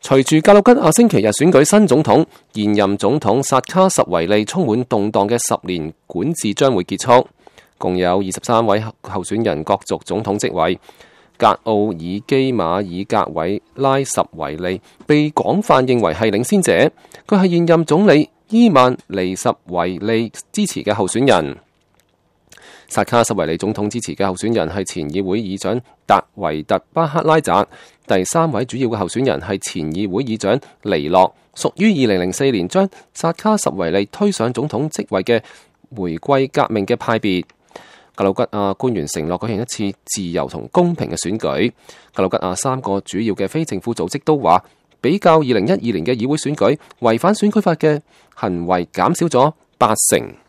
隨住格魯吉亞星期日選舉新總統，現任總統薩卡什維利充滿動盪嘅10年管治將會結束。共有23位候選人角逐總統職位。格奧爾基馬爾格韋拉什維利被廣泛認為係領先者，佢係現任總理伊曼尼什維利支持嘅候選人。薩卡什維利總統支持嘅候選人係前議會議長達維特巴克拉扎，第3位主要嘅候選人係前議會議長尼諾，屬於2004年將薩卡什維利推上總統職位嘅玫瑰革命嘅派別。格魯吉亞官員承諾舉行一次自由同公平嘅選舉。格魯吉亞3個主要嘅非政府組織都話，比較2012年嘅議會選舉，違反選舉法嘅行為減少咗80%。